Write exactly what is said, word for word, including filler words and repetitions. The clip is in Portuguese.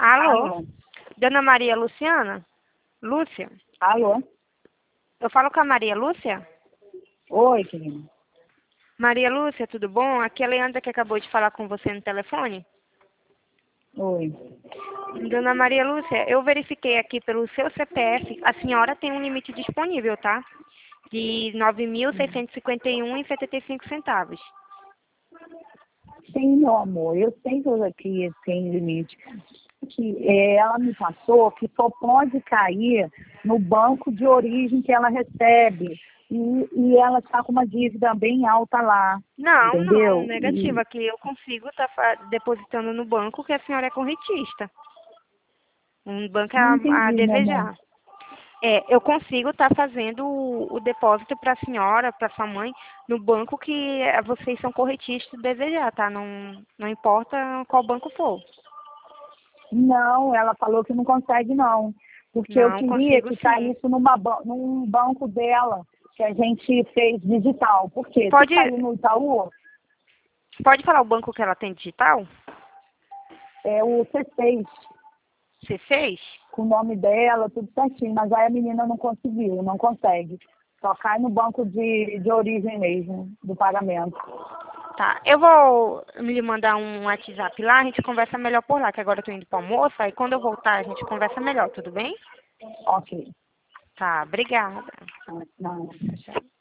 Alô? Alô? Dona Maria Luciana? Lúcia? Alô? Eu falo com a Maria Lúcia? Oi, querida. Maria Lúcia, tudo bom? Aqui é a Leandra que acabou de falar com você no telefone. Oi. Dona Maria Lúcia, eu verifiquei aqui pelo seu C P F, a senhora tem um limite disponível, tá? De nove mil seiscentos e cinquenta e um reais e setenta e cinco centavos. Sim, meu amor, eu sei que eu aqui tem limite. Que, é, ela me passou que só pode cair no banco de origem que ela recebe. E, e ela está com uma dívida bem alta lá, Não, não, entendeu? negativa. E, Aqui eu consigo estar depositando no banco que a senhora é corretista. Um banco não a, a entendi, meu amor. desejar. É, eu consigo estar fazendo o, o depósito para a senhora, para sua mãe, no banco que eh, vocês são corretistas desejar, tá? Não, não importa qual banco for. Não, ela falou que não consegue, não. Porque eu Não, queria consigo que sim. caísse numa, ba- num banco dela, que a gente fez digital. Por quê? Se Pode, cair no Itaú, pode falar o banco que ela tem digital? é o C seis, C seis? com o nome dela, tudo certinho. Mas aí a menina não conseguiu, não consegue. Só cai no banco de, de origem mesmo, do pagamento. Tá, eu vou lhe mandar um WhatsApp lá, a gente conversa melhor por lá, que agora eu tô indo pro almoço, aí quando eu voltar a gente conversa melhor, tudo bem? Ok. Tá, obrigada. Não, não. Tchau, tchau.